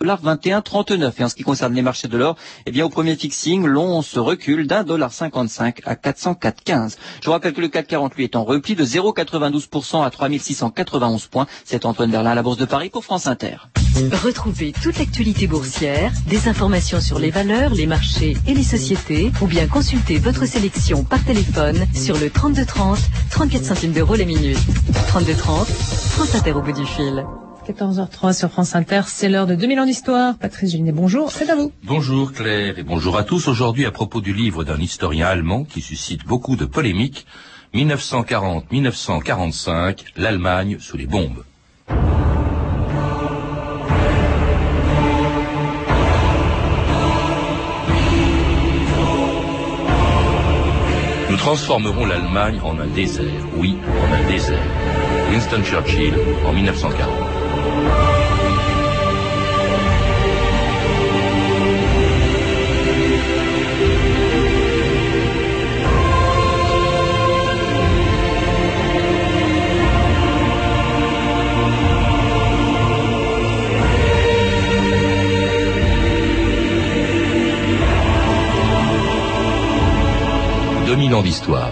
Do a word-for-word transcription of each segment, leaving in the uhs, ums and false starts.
dollar vingt et un trente-neuf. Et en ce qui concerne les marchés de l'or, eh bien, au premier fixing, l'once recule d'un dollar cinquante-cinq à quatre cent quatre virgule quinze. Je vous rappelle que le CAC quarante, lui, est en repli de zéro virgule quatre-vingt-douze pour cent à trois mille six cent quatre-vingt-onze points. C'est Antoine Berlin à la Bourse de Paris pour France Inter. Retrouvez toute l'actualité boursière, des informations sur les valeurs, les marchés et les sociétés, ou bien consultez votre sélection par téléphone sur le trente-deux trente, trente-quatre centimes d'euros la minute. trente-deux trente, France Inter au bout du fil. quatorze heures trois sur France Inter, c'est l'heure de deux mille ans d'histoire. Patrice Gélinet, bonjour, c'est à vous. Bonjour Claire et bonjour à tous. Aujourd'hui, à propos du livre d'un historien allemand qui suscite beaucoup de polémiques, mille neuf cent quarante à mille neuf cent quarante-cinq, l'Allemagne sous les bombes. Nous transformerons l'Allemagne en un désert, oui, en un désert. Winston Churchill, en mille neuf cent quarante. deux mille ans d'histoire.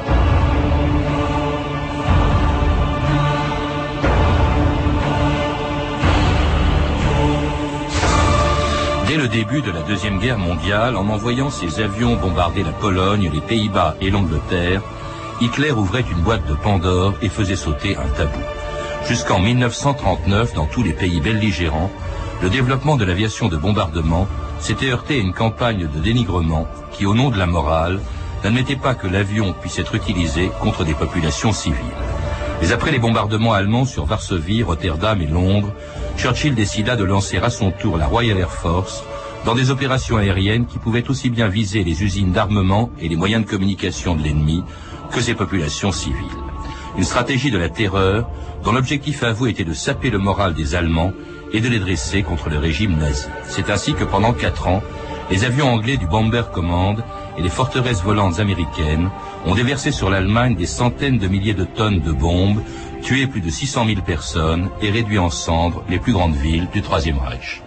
Dès le début de la Deuxième Guerre mondiale, en envoyant ses avions bombarder la Pologne, les Pays-Bas et l'Angleterre, Hitler ouvrait une boîte de Pandore et faisait sauter un tabou. Jusqu'en mille neuf cent trente-neuf, dans tous les pays belligérants, le développement de l'aviation de bombardement s'était heurté à une campagne de dénigrement qui, au nom de la morale, n'admettait pas que l'avion puisse être utilisé contre des populations civiles. Mais après les bombardements allemands sur Varsovie, Rotterdam et Londres, Churchill décida de lancer à son tour la Royal Air Force dans des opérations aériennes qui pouvaient aussi bien viser les usines d'armement et les moyens de communication de l'ennemi que ses populations civiles. Une stratégie de la terreur dont l'objectif avoué était de saper le moral des Allemands et de les dresser contre le régime nazi. C'est ainsi que pendant quatre ans, les avions anglais du Bomber Command et les forteresses volantes américaines ont déversé sur l'Allemagne des centaines de milliers de tonnes de bombes, tué plus de six cent mille personnes et réduit en cendres les plus grandes villes du Troisième Reich.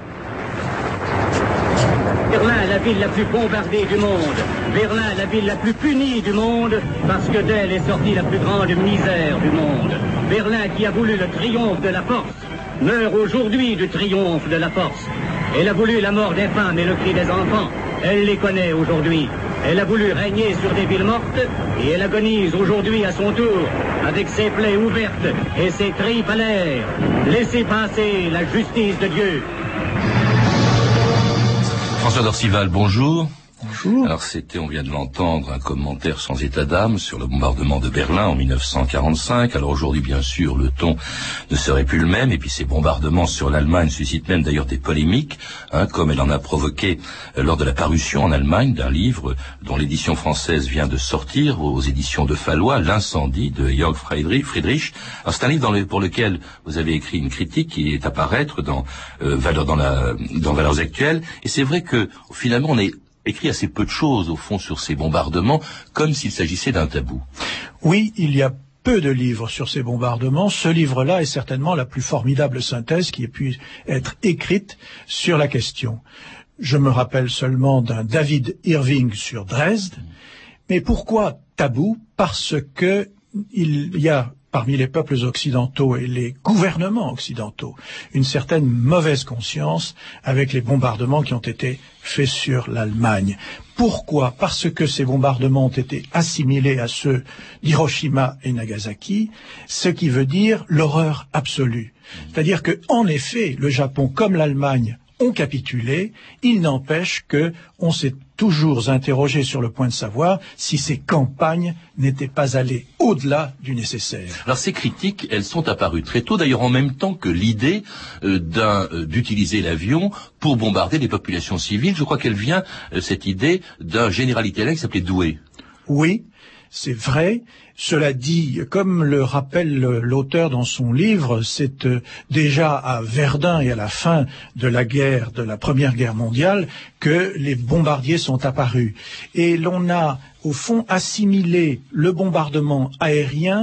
Berlin, la ville la plus bombardée du monde. Berlin, la ville la plus punie du monde, parce que d'elle est sortie la plus grande misère du monde. Berlin, qui a voulu le triomphe de la force, meurt aujourd'hui du triomphe de la force. Elle a voulu la mort des femmes et le cri des enfants. Elle les connaît aujourd'hui. Elle a voulu régner sur des villes mortes et elle agonise aujourd'hui à son tour avec ses plaies ouvertes et ses tripes à l'air. Laissez passer la justice de Dieu. François Dorcival, bonjour. Bonjour. Alors c'était, on vient de l'entendre, un commentaire sans état d'âme sur le bombardement de Berlin en mille neuf cent quarante-cinq. Alors aujourd'hui, bien sûr, le ton ne serait plus le même, et puis ces bombardements sur l'Allemagne suscitent même d'ailleurs des polémiques, hein, comme elle en a provoqué euh, lors de la parution en Allemagne d'un livre dont l'édition française vient de sortir aux éditions de Fallois, L'incendie de Jörg Friedrich. Alors c'est un livre dans le, pour lequel vous avez écrit une critique qui est à paraître dans euh, Valeurs dans la dans Valeurs actuelles, et c'est vrai que finalement on est écrit assez peu de choses, au fond, sur ces bombardements, comme s'il s'agissait d'un tabou. Oui, il y a peu de livres sur ces bombardements. Ce livre-là est certainement la plus formidable synthèse qui ait pu être écrite sur la question. Je me rappelle seulement d'un David Irving sur Dresde. Mais pourquoi tabou? Parce que il y a parmi les peuples occidentaux et les gouvernements occidentaux une certaine mauvaise conscience avec les bombardements qui ont été faits sur l'Allemagne. Pourquoi? Parce que ces bombardements ont été assimilés à ceux d'Hiroshima et Nagasaki, ce qui veut dire l'horreur absolue. C'est-à-dire que, en effet, le Japon comme l'Allemagne ont capitulé, il n'empêche que on s'est toujours interrogé sur le point de savoir si ces campagnes n'étaient pas allées au-delà du nécessaire. Alors ces critiques, elles sont apparues très tôt, d'ailleurs en même temps que l'idée euh, d'un, euh, d'utiliser l'avion pour bombarder les populations civiles. Je crois qu'elle vient, euh, cette idée, d'un général italien qui s'appelait Douai. Oui, c'est vrai. Cela dit, comme le rappelle l'auteur dans son livre, c'est euh, déjà à Verdun et à la fin de la guerre, de la Première Guerre mondiale, que les bombardiers sont apparus. Et l'on a, au fond, assimilé le bombardement aérien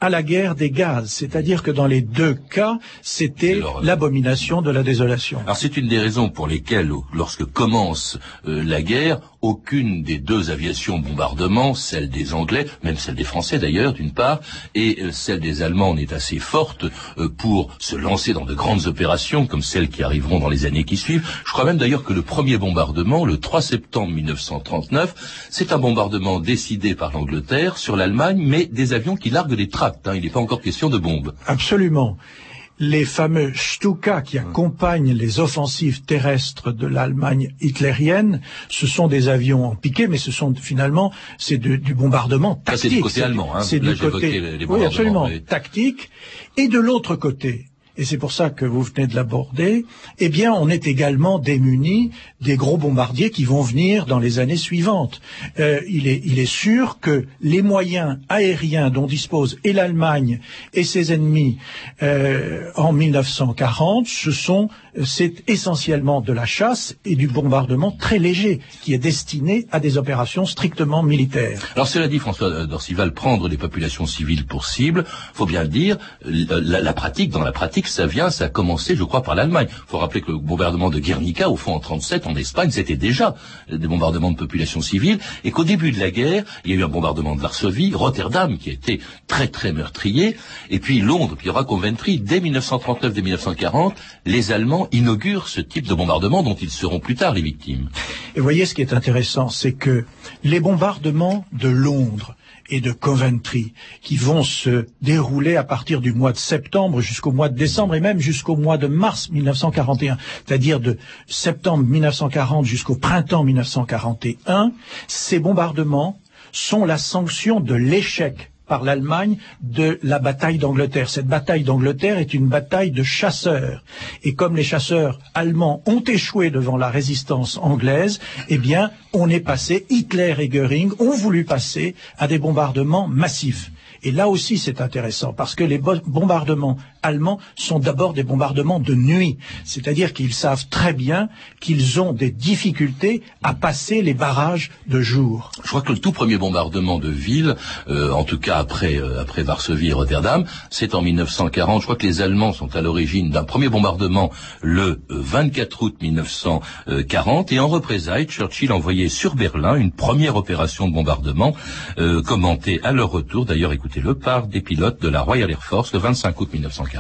à la guerre des gaz, c'est-à-dire que dans les deux cas, c'était l'abomination de la désolation. Alors c'est une des raisons pour lesquelles, lorsque commence euh, la guerre, aucune des deux aviations bombardement, celle des Anglais, même celle des Français d'ailleurs, d'une part, et euh, celle des Allemands n'est assez forte euh, pour se lancer dans de grandes opérations, comme celles qui arriveront dans les années qui suivent. Je crois même d'ailleurs que le premier bombardement, le trois septembre mille neuf cent trente-neuf, c'est un bombardement décidé par l'Angleterre sur l'Allemagne, mais des avions qui larguent des tracts, hein, il n'est pas encore question de bombes. Absolument. Les fameux Stuka qui accompagnent les offensives terrestres de l'Allemagne hitlérienne, ce sont des avions en piqué, mais ce sont finalement c'est de, du bombardement tactique. Ça, c'est du côté allemand, hein. C'est du côté, les, les oui, absolument, oui. tactique. Et de l'autre côté, et c'est pour ça que vous venez de l'aborder, eh bien, on est également démunis des gros bombardiers qui vont venir dans les années suivantes. Euh, il est, il est sûr que les moyens aériens dont dispose et l'Allemagne et ses ennemis euh, en mille neuf cent quarante, ce sont, c'est essentiellement de la chasse et du bombardement très léger qui est destiné à des opérations strictement militaires. Alors cela dit, François d'Orcival, prendre les populations civiles pour cible, faut bien le dire, la, la pratique, dans la pratique, ça vient, ça a commencé, je crois, par l'Allemagne. Il faut rappeler que le bombardement de Guernica, au fond, en trente-sept, en Espagne, c'était déjà des bombardements de populations civiles, et qu'au début de la guerre, il y a eu un bombardement de Varsovie, Rotterdam, qui a été très très meurtrier, et puis Londres, puis il y aura Coventry. Dès mille neuf cent trente-neuf, dès mille neuf cent quarante, les Allemands inaugurent ce type de bombardement dont ils seront plus tard les victimes. Et vous voyez, ce qui est intéressant, c'est que les bombardements de Londres et de Coventry, qui vont se dérouler à partir du mois de septembre jusqu'au mois de décembre et même jusqu'au mois de mars mille neuf cent quarante et un, c'est-à-dire de septembre mille neuf cent quarante jusqu'au printemps mille neuf cent quarante et un, ces bombardements sont la sanction de l'échec par l'Allemagne de la bataille d'Angleterre. Cette bataille d'Angleterre est une bataille de chasseurs. Et comme les chasseurs allemands ont échoué devant la résistance anglaise, eh bien, on est passé, Hitler et Göring ont voulu passer à des bombardements massifs. Et là aussi, c'est intéressant, parce que les bombardements allemands sont d'abord des bombardements de nuit. C'est-à-dire qu'ils savent très bien qu'ils ont des difficultés à passer les barrages de jour. Je crois que le tout premier bombardement de ville, euh, en tout cas après, euh, après Varsovie et Rotterdam, c'est en mille neuf cent quarante. Je crois que les Allemands sont à l'origine d'un premier bombardement le vingt-quatre août mille neuf cent quarante. Et en représailles, Churchill envoyait sur Berlin une première opération de bombardement, euh, commentée à leur retour, d'ailleurs, écoutez, le par des pilotes de la Royal Air Force le vingt-cinq août mille neuf cent quarante.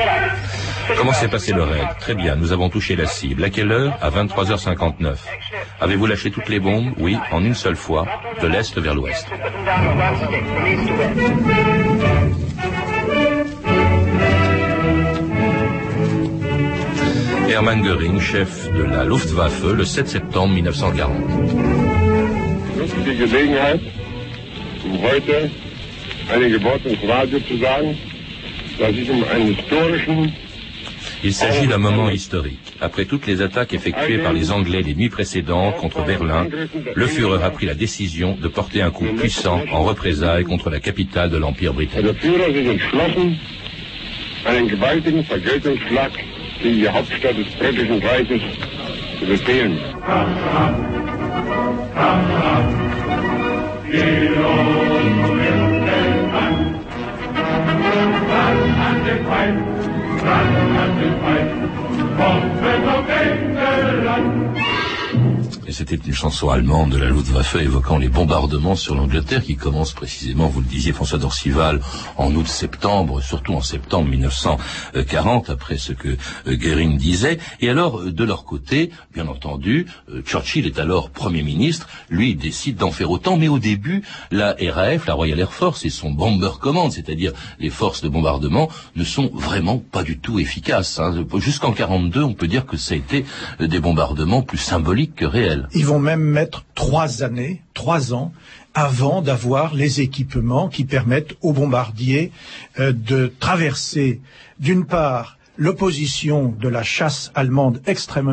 Comment s'est passé le raid? Très bien, nous avons touché la cible. À quelle heure? À vingt-trois heures cinquante-neuf. Avez-vous lâché toutes les bombes? Oui, en une seule fois, de l'est vers l'ouest. Hermann Göring, chef de la Luftwaffe, le sept septembre mille neuf cent quarante. Il s'agit d'un moment historique. Après toutes les attaques effectuées par les Anglais les nuits précédentes contre Berlin, le Führer a pris la décision de porter un coup puissant en représailles contre la capitale de l'Empire britannique. Et c'était une chanson allemande de la Luftwaffe évoquant les bombardements sur l'Angleterre qui commencent précisément, vous le disiez François d'Orcival, en août-septembre, surtout en septembre mille neuf cent quarante, après ce que Göring disait. Et alors, de leur côté, bien entendu, Churchill est alors Premier ministre, lui décide d'en faire autant, mais au début, la R A F, la Royal Air Force et son Bomber Command, c'est-à-dire les forces de bombardement, ne sont vraiment pas du tout efficaces. Hein. Jusqu'en quarante-deux, on peut dire que ça a été des bombardements plus symboliques que réels. Ils vont même mettre trois années, trois ans, avant d'avoir les équipements qui permettent aux bombardiers euh, de traverser, d'une part, l'opposition de la chasse allemande extrêmement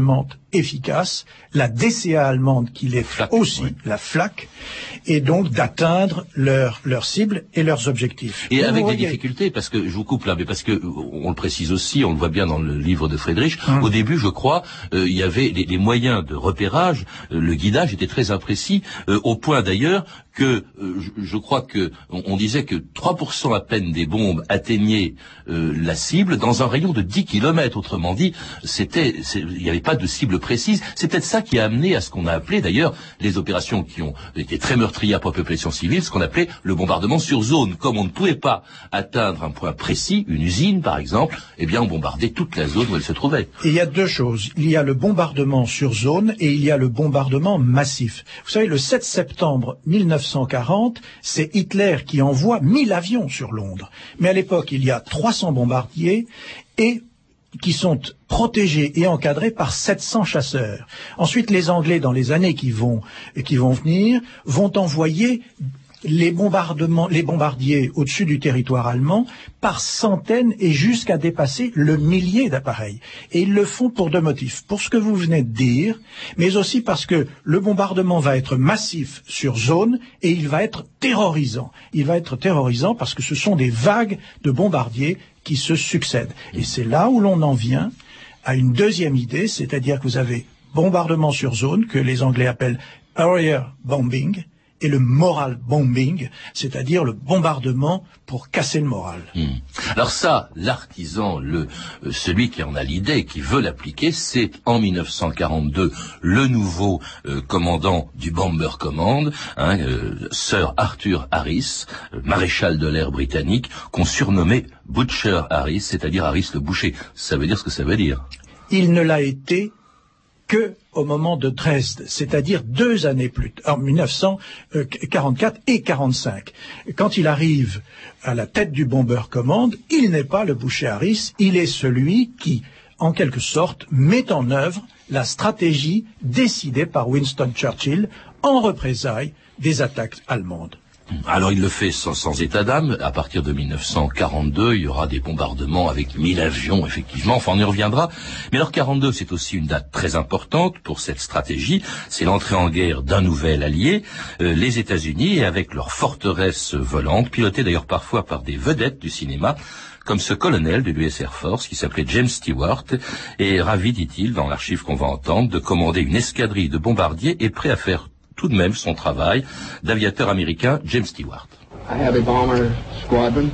efficace, la D C A allemande qui l'est Flak, aussi, oui. la Flak, et donc d'atteindre leur, leur cible et leurs objectifs. Et Vous avec voyez... des difficultés, parce que je vous coupe là, mais parce que on le précise aussi, on le voit bien dans le livre de Friedrich. Hum. Au début, je crois, euh, il y avait les, les moyens de repérage, euh, le guidage était très imprécis, euh, au point d'ailleurs que euh, je, je crois que on, on disait que trois pour cent à peine des bombes atteignaient euh, la cible dans un rayon de dix kilomètres. Autrement dit, c'était, c'est, il n'y avait pas de cible précise. C'est peut-être ça qui a amené à ce qu'on a appelé d'ailleurs les opérations qui ont été très meurtrières pour la population civile, ce qu'on appelait le bombardement sur zone. Comme on ne pouvait pas atteindre un point précis, une usine par exemple, eh bien on bombardait toute la zone où elle se trouvait. Et il y a deux choses. Il y a le bombardement sur zone et il y a le bombardement massif. Vous savez, le sept septembre mille neuf cent quarante, c'est Hitler qui envoie mille avions sur Londres. Mais à l'époque, il y a trois cents bombardiers et qui sont protégés et encadrés par sept cents chasseurs. Ensuite, les Anglais, dans les années qui vont, qui vont venir, vont envoyer les bombardements, les bombardiers au-dessus du territoire allemand par centaines et jusqu'à dépasser le millier d'appareils. Et ils le font pour deux motifs. Pour ce que vous venez de dire, mais aussi parce que le bombardement va être massif sur zone et il va être terrorisant. Il va être terrorisant parce que ce sont des vagues de bombardiers qui se succèdent. Et c'est là où l'on en vient à une deuxième idée, c'est-à-dire que vous avez bombardement sur zone, que les Anglais appellent area bombing, et le moral bombing, c'est-à-dire le bombardement pour casser le moral. Mmh. Alors ça, l'artisan, le euh, celui qui en a l'idée, qui veut l'appliquer, c'est en mille neuf cent quarante-deux le nouveau euh, commandant du Bomber Command, hein, euh, Sir Arthur Harris, euh, maréchal de l'air britannique, qu'on surnommait Butcher Harris, c'est-à-dire Harris le boucher. Ça veut dire ce que ça veut dire. Il ne l'a été que au moment de Dresde, c'est-à-dire deux années plus tard, en mille neuf cent quarante-quatre et quarante-cinq. Quand il arrive à la tête du Bomber Command, il n'est pas le boucher Harris, il est celui qui, en quelque sorte, met en œuvre la stratégie décidée par Winston Churchill en représailles des attaques allemandes. Alors il le fait sans, sans état d'âme. À partir de mille neuf cent quarante-deux, il y aura des bombardements avec mille avions, effectivement. Enfin, on y reviendra. Mais alors quarante-deux, c'est aussi une date très importante pour cette stratégie. C'est l'entrée en guerre d'un nouvel allié, euh, les États-Unis, et avec leurs forteresses volantes, pilotées d'ailleurs parfois par des vedettes du cinéma, comme ce colonel de l'U S Air Force qui s'appelait James Stewart, et ravi, dit-il, dans l'archive qu'on va entendre, de commander une escadrille de bombardiers et prêt à faire tout de même son travail d'aviateur américain James Stewart. A heavy bomber squadron.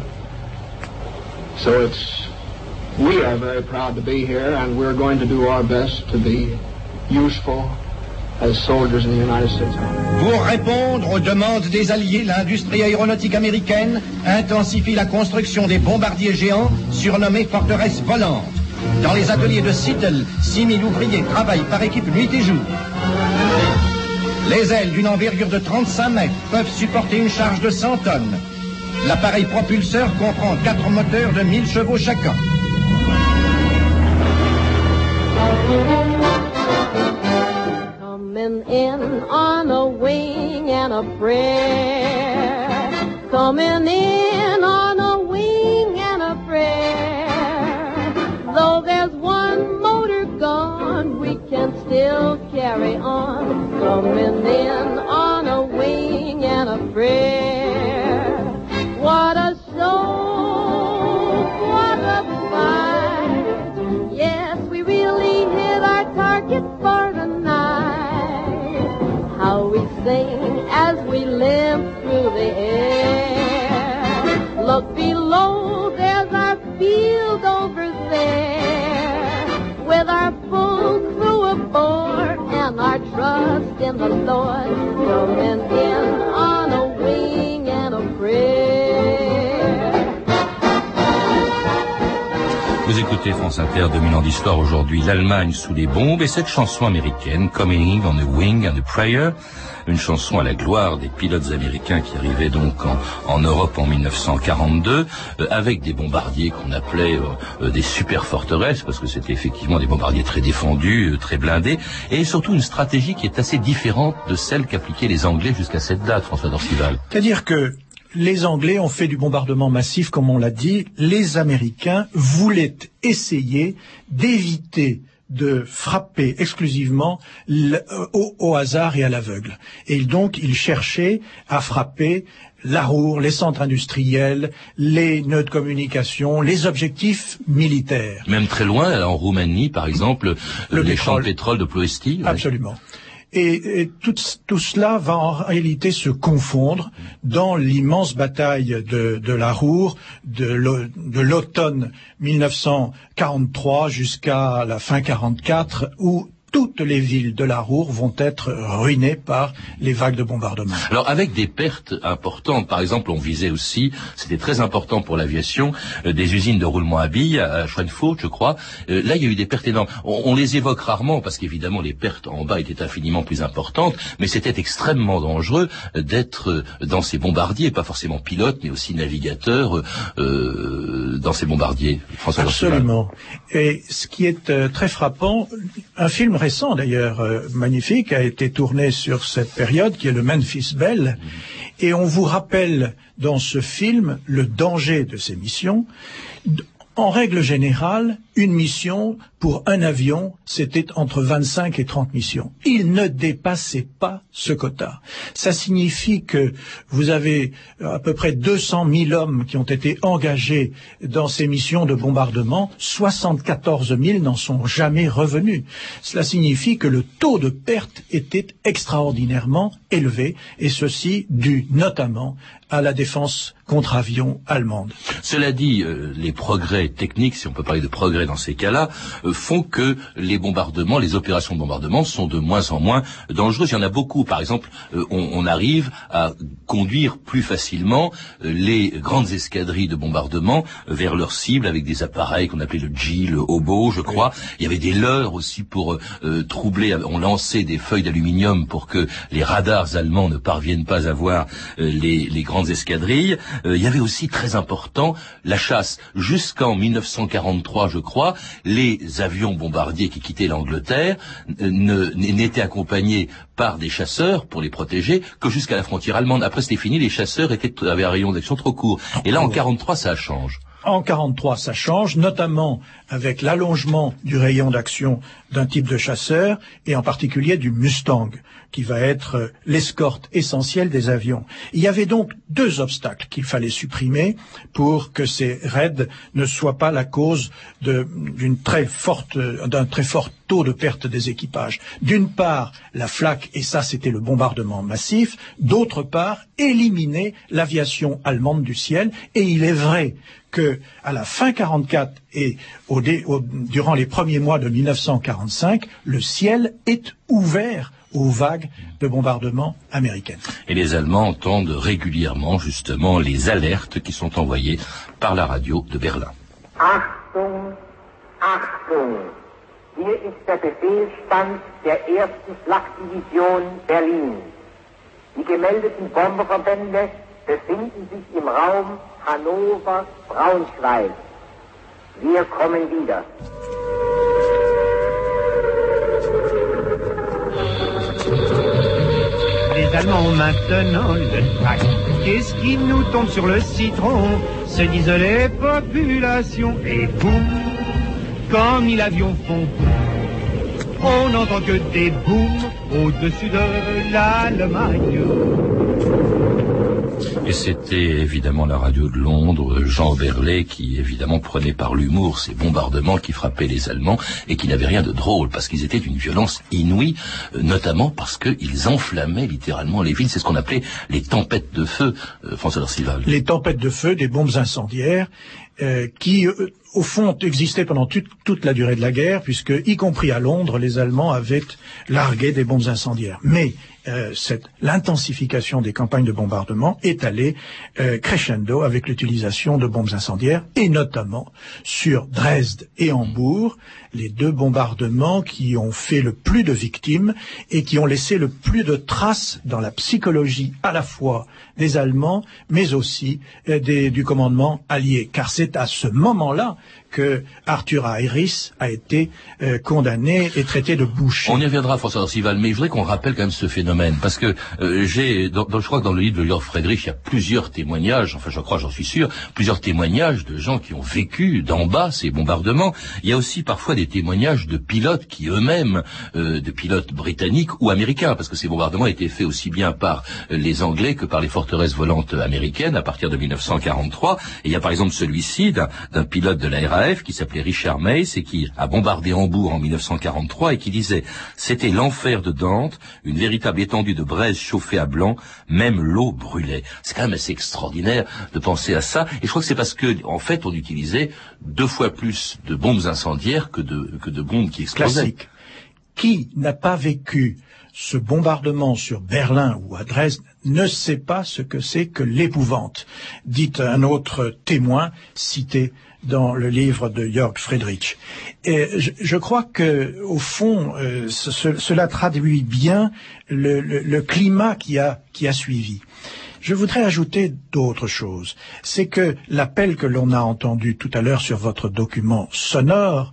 So it's, we are very proud to be here and we're going to do our best to be useful as soldiers in the United States Army. Pour répondre aux demandes des Alliés, l'industrie aéronautique américaine intensifie la construction des bombardiers géants surnommés forteresses volantes. Dans les ateliers de Seattle, six mille ouvriers travaillent par équipe nuit et jour. Les ailes d'une envergure de trente-cinq mètres peuvent supporter une charge de cent tonnes. L'appareil propulseur comprend quatre moteurs de mille chevaux chacun. Coming in on a wing and a prayer. Coming in on a wing and a prayer. Though there's one motor gone, we can still carry on. Coming in on a wing and a prayer. What a show, what a fight. Yes, we really hit our target for the night. How we sing as we limp through the air. Look below, there's our field over there. With our full crew aboard and our trust in the Lord, coming in on a wing and a prayer. Vous écoutez France Inter, deux mille ans d'histoire aujourd'hui, l'Allemagne sous les bombes, et cette chanson américaine, Coming on a Wing and a Prayer, une chanson à la gloire des pilotes américains qui arrivaient donc en, en Europe en mille neuf cent quarante-deux, euh, avec des bombardiers qu'on appelait euh, des super forteresses, parce que c'était effectivement des bombardiers très défendus, euh, très blindés, et surtout une stratégie qui est assez différente de celle qu'appliquaient les Anglais jusqu'à cette date, François Dorcival. C'est-à-dire que les Anglais ont fait du bombardement massif, comme on l'a dit. Les Américains voulaient essayer d'éviter de frapper exclusivement le, au, au hasard et à l'aveugle. Et donc, il cherchait à frapper la Ruhr, les centres industriels, les nœuds de communication, les objectifs militaires. Même très loin, en Roumanie, par exemple, le les pétrole. champs de pétrole de Ploesti. Ouais. Absolument. Et, et tout, tout cela va en réalité se confondre dans l'immense bataille de, de la Ruhr de, de l'automne mille neuf cent quarante-trois jusqu'à la fin quarante-quatre, où toutes les villes de la Ruhr vont être ruinées par les vagues de bombardement. Alors avec des pertes importantes, par exemple on visait aussi, c'était très important pour l'aviation, euh, des usines de roulement à billes à Schweinfurt je crois, euh, là il y a eu des pertes énormes. On, on les évoque rarement parce qu'évidemment les pertes en bas étaient infiniment plus importantes, mais c'était extrêmement dangereux d'être dans ces bombardiers, pas forcément pilote mais aussi navigateur euh, dans ces bombardiers. François Absolument. Et ce qui est euh, très frappant, un film récent d'ailleurs, euh, magnifique, a été tourné sur cette période, qui est le Memphis Belle, et on vous rappelle dans ce film le danger de ces missions. En règle générale, une mission pour un avion, c'était entre vingt-cinq et trente missions. Il ne dépassait pas ce quota. Ça signifie que vous avez à peu près deux cent mille hommes qui ont été engagés dans ces missions de bombardement. soixante-quatorze mille n'en sont jamais revenus. Cela signifie que le taux de perte était extraordinairement élevé, et ceci dû notamment à la défense contre-avion allemande. Cela dit, euh, les progrès techniques, si on peut parler de progrès dans ces cas-là, euh, font que les bombardements, les opérations de bombardement sont de moins en moins dangereuses. Il y en a beaucoup. Par exemple, euh, on, on arrive à conduire plus facilement euh, les grandes escadrilles de bombardement euh, vers leur cible avec des appareils qu'on appelait le G, le Hobo, je crois. Oui. Il y avait des leurres aussi pour euh, troubler. On lançait des feuilles d'aluminium pour que les radars allemands ne parviennent pas à voir euh, les, les grandes escadrilles. Euh, il y avait aussi, très important, la chasse. Jusqu'en mille neuf cent quarante-trois, je crois, les avions bombardiers qui quittaient l'Angleterre euh, ne, n'étaient accompagnés par des chasseurs pour les protéger que jusqu'à la frontière allemande. Après, c'était fini, les chasseurs étaient, avaient un rayon d'action trop court. Et là, en quarante-trois, ça change. En quarante-trois, ça change, notamment avec l'allongement du rayon d'action d'un type de chasseur, et en particulier du Mustang, qui va être l'escorte essentielle des avions. Il y avait donc deux obstacles qu'il fallait supprimer pour que ces raids ne soient pas la cause de, d'une très forte, d'un très fort taux de perte des équipages. D'une part, la Flak, et ça c'était le bombardement massif. D'autre part, éliminer l'aviation allemande du ciel. Et il est vrai que à la fin quarante-quatre et au dé, au, durant les premiers mois de mille neuf cent quarante-cinq, le ciel est ouvert aux vagues de bombardement américaines. Et les Allemands entendent régulièrement justement les alertes qui sont envoyées par la radio de Berlin. Achtung, Achtung! Hier ist der Befehlsstand der ersten Flakdivision Berlin. Die gemeldeten Bomberverbände befinden sich im Raum Hannover-Braunschweig. Wir kommen wieder. Les Allemands ont maintenant le trac. Qu'est-ce qui nous tombe sur le citron? Se disent les populations. Et boum, comme mille avions font boum, on n'entend que des booms au-dessus de l'Allemagne. Et c'était évidemment la radio de Londres, Jean Berlet, qui évidemment prenait par l'humour ces bombardements qui frappaient les Allemands et qui n'avaient rien de drôle parce qu'ils étaient d'une violence inouïe, notamment parce qu'ils enflammaient littéralement les villes. C'est ce qu'on appelait les tempêtes de feu, euh, François Dorcival. Les tempêtes de feu, des bombes incendiaires euh, qui, euh, au fond, existaient pendant toute, toute la durée de la guerre, puisque, y compris à Londres, les Allemands avaient largué des bombes incendiaires. Mais Euh, cette, l'intensification des campagnes de bombardement est allée euh, crescendo avec l'utilisation de bombes incendiaires, et notamment sur Dresde et Hambourg, les deux bombardements qui ont fait le plus de victimes et qui ont laissé le plus de traces dans la psychologie à la fois des Allemands, mais aussi euh, des, du commandement allié. Car c'est à ce moment-là que Arthur Harris a été euh, condamné et traité de boucher. On y reviendra, François Orcival, mais je voudrais qu'on rappelle quand même ce phénomène, parce que euh, j'ai, dans, dans, je crois que dans le livre de Jörg Friedrich, il y a plusieurs témoignages, enfin je crois, j'en suis sûr, plusieurs témoignages de gens qui ont vécu d'en bas ces bombardements. Il y a aussi parfois des témoignages de pilotes qui eux-mêmes, euh, de pilotes britanniques ou américains, parce que ces bombardements étaient faits aussi bien par euh, les Anglais que par les forteresses volantes américaines à partir de mille neuf cent quarante-trois. Et il y a par exemple celui-ci d'un, d'un pilote de la R A F qui s'appelait Richard Mace et qui a bombardé Hambourg en mille neuf cent quarante-trois et qui disait « C'était l'enfer de Dante, une véritable étendue de braise chauffée à blanc, même l'eau brûlait. » C'est quand même assez extraordinaire de penser à ça. Et je crois que c'est parce que, en fait, on utilisait deux fois plus de bombes incendiaires que de, que de bombes qui explosaient. Classique. Qui n'a pas vécu ce bombardement sur Berlin ou à Dresde ne sait pas ce que c'est que l'épouvante, dit un autre témoin cité dans le livre de Jörg Friedrich. Et je, je crois que, au fond, euh, ce, cela traduit bien le, le, le climat qui a, qui a suivi. Je voudrais ajouter d'autres choses. C'est que l'appel que l'on a entendu tout à l'heure sur votre document sonore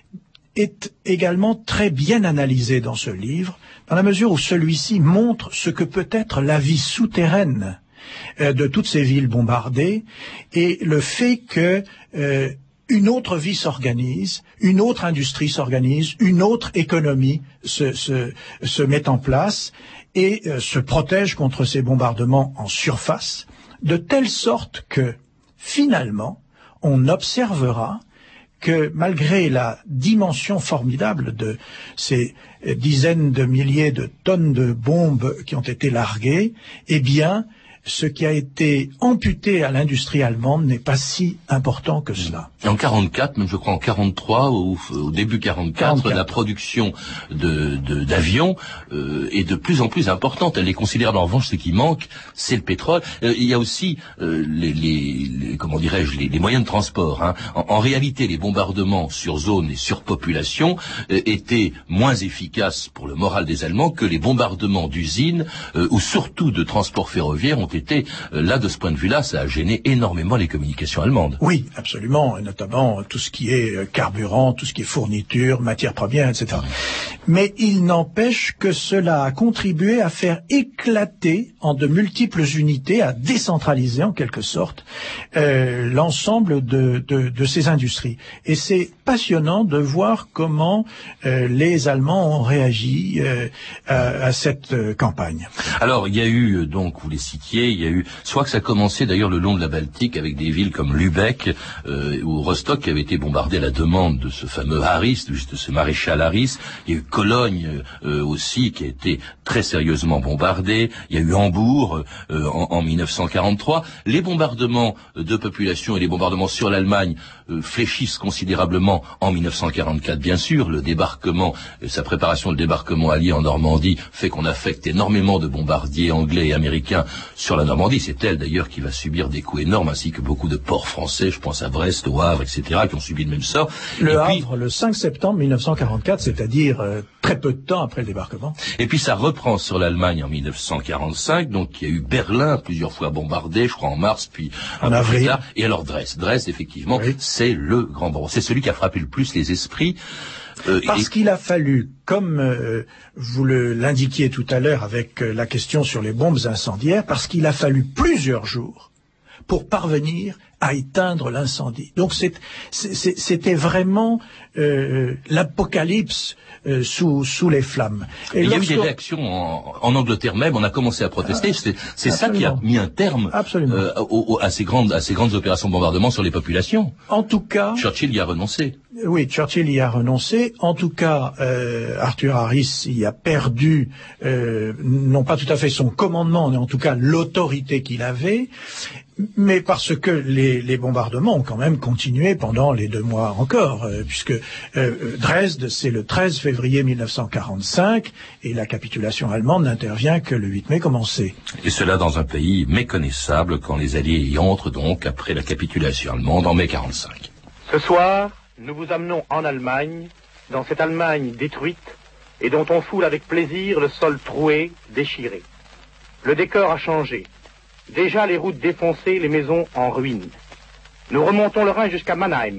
est également très bien analysé dans ce livre, dans la mesure où celui-ci montre ce que peut être la vie souterraine euh, de toutes ces villes bombardées et le fait que euh, une autre vie s'organise, une autre industrie s'organise, une autre économie se, se, se met en place et euh, se protège contre ces bombardements en surface, de telle sorte que, finalement, on observera que malgré la dimension formidable de ces dizaines de milliers de tonnes de bombes qui ont été larguées, eh bien, ce qui a été amputé à l'industrie allemande n'est pas si important que cela. Et en quarante-quatre, même je crois en quarante-trois, ou au début quarante-quatre, quarante-quatre. La production de, de, d'avions euh, est de plus en plus importante. Elle est considérable. En revanche, ce qui manque, c'est le pétrole. Euh, il y a aussi euh, les, les, les, comment dirais-je, les, les moyens de transport. Hein. En, en réalité, les bombardements sur zone et sur population euh, étaient moins efficaces pour le moral des Allemands que les bombardements d'usines euh, ou surtout de transport ferroviaire ont été Était, euh, là, de ce point de vue-là, ça a gêné énormément les communications allemandes. Oui, absolument, et notamment tout ce qui est carburant, tout ce qui est fourniture, matières premières, et cetera. Mais il n'empêche que cela a contribué à faire éclater en de multiples unités, à décentraliser en quelque sorte euh, l'ensemble de, de, de ces industries. Et c'est passionnant de voir comment euh, les Allemands ont réagi euh, à, à cette euh, campagne. Alors, il y a eu, donc, vous les citiez, il y a eu, soit que ça commençait d'ailleurs le long de la Baltique avec des villes comme Lübeck euh, ou Rostock qui avaient été bombardées à la demande de ce fameux Harris, de ce maréchal Harris. Il y a eu Cologne euh, aussi qui a été très sérieusement bombardée. Il y a eu Hambourg euh, en, en mille neuf cent quarante-trois. Les bombardements de population et les bombardements sur l'Allemagne euh, fléchissent considérablement en mille neuf cent quarante-quatre, bien sûr. Le débarquement, euh, sa préparation, le débarquement allié en Normandie fait qu'on affecte énormément de bombardiers anglais et américains sur la Normandie. C'est elle d'ailleurs qui va subir des coups énormes, ainsi que beaucoup de ports français, je pense à Brest, au Havre, et cetera, qui ont subi le même sort. Le et Havre, puis, le cinq septembre mille neuf cent quarante-quatre, c'est-à-dire euh, très peu de temps après le débarquement. Et puis ça reprend sur l'Allemagne en mille neuf cent quarante-cinq, donc il y a eu Berlin plusieurs fois bombardé, je crois en mars, puis en avril. Tard, et alors Dresde, Dresde effectivement, oui. C'est le grand bombardement, c'est celui qui a frappé le plus les esprits. Euh, Parce et... qu'il a fallu, comme euh, vous le, l'indiquiez tout à l'heure avec euh, la question sur les bombes incendiaires, parce qu'il a fallu plusieurs jours pour parvenir à éteindre l'incendie. Donc c'est, c'est, c'était vraiment euh, l'apocalypse euh, sous, sous les flammes. Et, et il y a eu des réactions en, en Angleterre même, on a commencé à protester, c'est, c'est ça qui a mis un terme euh, au, au, à, ces grandes, à ces grandes opérations de bombardement sur les populations. En tout cas... Churchill y a renoncé. Oui, Churchill y a renoncé. En tout cas, euh, Arthur Harris y a perdu, euh, non pas tout à fait son commandement, mais en tout cas l'autorité qu'il avait, mais parce que les, les bombardements ont quand même continué pendant les deux mois encore, euh, puisque euh, Dresde, c'est le treize février mille neuf cent quarante-cinq, et la capitulation allemande n'intervient que le huit mai commencé. Et cela dans un pays méconnaissable quand les Alliés y entrent donc après la capitulation allemande en mai quarante-cinq. Ce soir, nous vous amenons en Allemagne, dans cette Allemagne détruite, et dont on foule avec plaisir le sol troué, déchiré. Le décor a changé. Déjà les routes défoncées, les maisons en ruine. Nous remontons le Rhin jusqu'à Mannheim,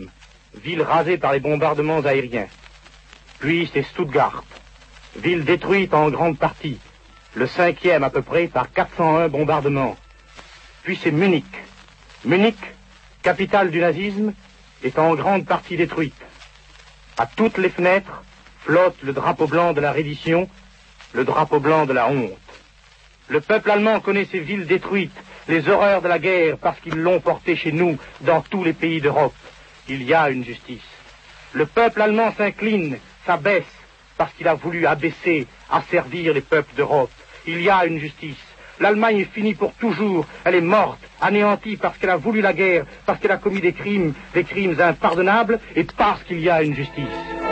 ville rasée par les bombardements aériens. Puis c'est Stuttgart, ville détruite en grande partie, le cinquième à peu près par quatre cent un bombardements. Puis c'est Munich. Munich, capitale du nazisme, est en grande partie détruite. À toutes les fenêtres flotte le drapeau blanc de la reddition, le drapeau blanc de la honte. Le peuple allemand connaît ces villes détruites, les horreurs de la guerre, parce qu'ils l'ont porté chez nous, dans tous les pays d'Europe. Il y a une justice. Le peuple allemand s'incline, s'abaisse, parce qu'il a voulu abaisser, asservir les peuples d'Europe. Il y a une justice. L'Allemagne est finie pour toujours. Elle est morte, anéantie parce qu'elle a voulu la guerre, parce qu'elle a commis des crimes, des crimes impardonnables, et parce qu'il y a une justice.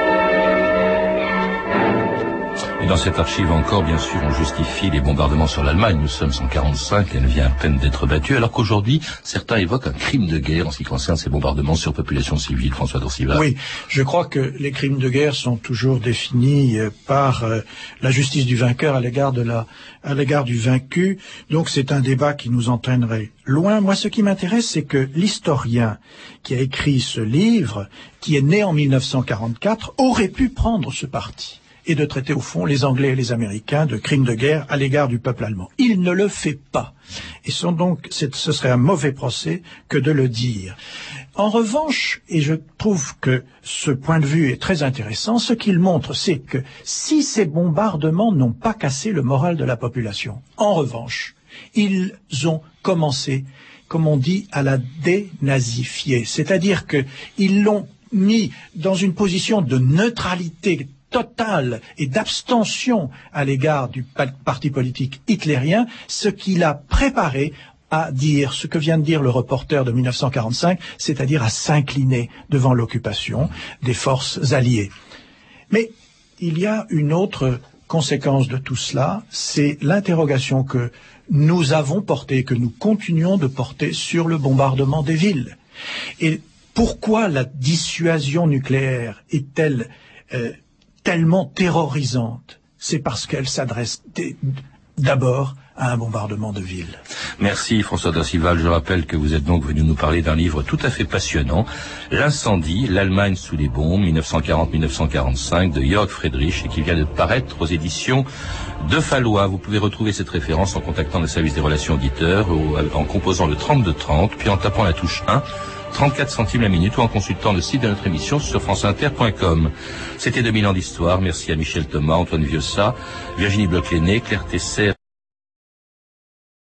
Et dans cette archive encore, bien sûr, on justifie les bombardements sur l'Allemagne. Nous sommes en quarante-cinq, elle vient à peine d'être battue, alors qu'aujourd'hui, certains évoquent un crime de guerre en ce qui concerne ces bombardements sur population civile. François d'Orcival. Oui, je crois que les crimes de guerre sont toujours définis par euh, la justice du vainqueur à l'égard de la, à l'égard du vaincu. Donc c'est un débat qui nous entraînerait loin. Moi, ce qui m'intéresse, c'est que l'historien qui a écrit ce livre, qui est né en mille neuf cent quarante-quatre, aurait pu prendre ce parti et de traiter au fond les Anglais et les Américains de crimes de guerre à l'égard du peuple allemand. Il ne le fait pas. Et sont donc, ce serait un mauvais procès que de le dire. En revanche, et je trouve que ce point de vue est très intéressant, ce qu'il montre, c'est que si ces bombardements n'ont pas cassé le moral de la population, en revanche, ils ont commencé, comme on dit, à la dénazifier. C'est-à-dire qu'ils l'ont mis dans une position de neutralité totale et d'abstention à l'égard du parti politique hitlérien, ce qui l'a préparé à dire ce que vient de dire le reporter de mille neuf cent quarante-cinq, c'est-à-dire à s'incliner devant l'occupation des forces alliées. Mais il y a une autre conséquence de tout cela, c'est l'interrogation que nous avons portée, que nous continuons de porter sur le bombardement des villes. Et pourquoi la dissuasion nucléaire est-elle euh, tellement terrorisante? C'est parce qu'elle s'adresse d'abord à un bombardement de ville. Merci François d'Orcival. Je rappelle que vous êtes donc venu nous parler d'un livre tout à fait passionnant, L'incendie, l'Allemagne sous les bombes, mille neuf cent quarante à mille neuf cent quarante-cinq, de Jörg Friedrich, et qui vient de paraître aux éditions de Fallois. Vous pouvez retrouver cette référence en contactant le service des relations auditeurs, ou en composant le trente-deux trente, puis en tapant la touche un, trente-quatre centimes la minute, ou en consultant le site de notre émission sur franceinter point com. C'était deux mille ans d'histoire. Merci à Michel Thomas, Antoine Viossa, Virginie Bloch-Lenné, Claire Tesser.